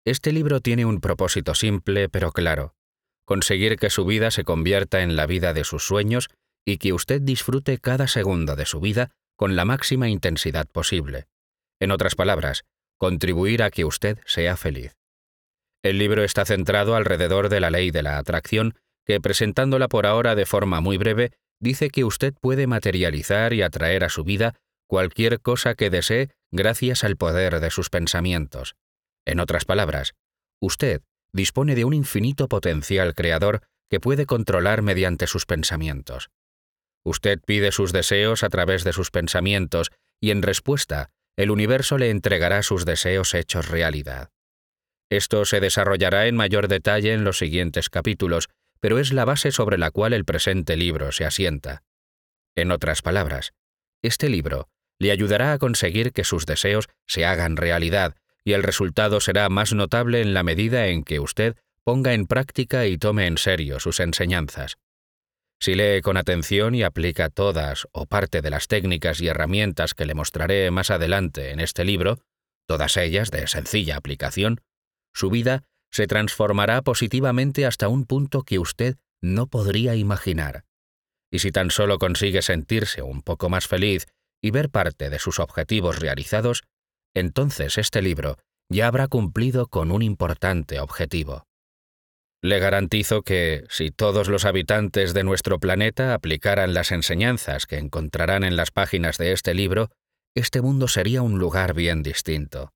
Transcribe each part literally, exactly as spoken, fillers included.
Este libro tiene un propósito simple pero claro: conseguir que su vida se convierta en la vida de sus sueños y que usted disfrute cada segundo de su vida con la máxima intensidad posible. En otras palabras, contribuir a que usted sea feliz. El libro está centrado alrededor de la ley de la atracción, que, presentándola por ahora de forma muy breve, dice que usted puede materializar y atraer a su vida cualquier cosa que desee gracias al poder de sus pensamientos. En otras palabras, usted dispone de un infinito potencial creador que puede controlar mediante sus pensamientos. Usted pide sus deseos a través de sus pensamientos y, en respuesta, el universo le entregará sus deseos hechos realidad. Esto se desarrollará en mayor detalle en los siguientes capítulos, pero es la base sobre la cual el presente libro se asienta. En otras palabras, este libro le ayudará a conseguir que sus deseos se hagan realidad, y el resultado será más notable en la medida en que usted ponga en práctica y tome en serio sus enseñanzas. Si lee con atención y aplica todas o parte de las técnicas y herramientas que le mostraré más adelante en este libro, todas ellas de sencilla aplicación, su vida se transformará positivamente hasta un punto que usted no podría imaginar. Y si tan solo consigue sentirse un poco más feliz y ver parte de sus objetivos realizados, entonces este libro ya habrá cumplido con un importante objetivo. Le garantizo que, si todos los habitantes de nuestro planeta aplicaran las enseñanzas que encontrarán en las páginas de este libro, este mundo sería un lugar bien distinto.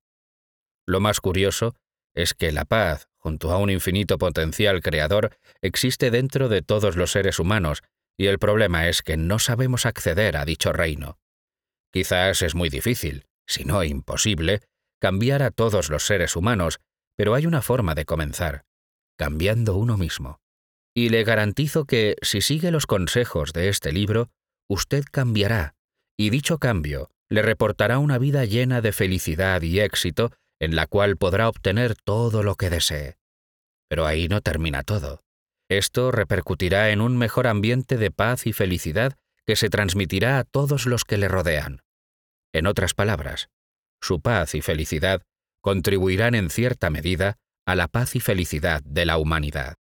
Lo más curioso es que la paz, junto a un infinito potencial creador, existe dentro de todos los seres humanos, y el problema es que no sabemos acceder a dicho reino. Quizás es muy difícil, si no imposible, cambiar a todos los seres humanos, pero hay una forma de comenzar: cambiando uno mismo. Y le garantizo que, si sigue los consejos de este libro, usted cambiará, y dicho cambio le reportará una vida llena de felicidad y éxito, en la cual podrá obtener todo lo que desee. Pero ahí no termina todo. Esto repercutirá en un mejor ambiente de paz y felicidad que se transmitirá a todos los que le rodean. En otras palabras, su paz y felicidad contribuirán en cierta medida a la paz y felicidad de la humanidad.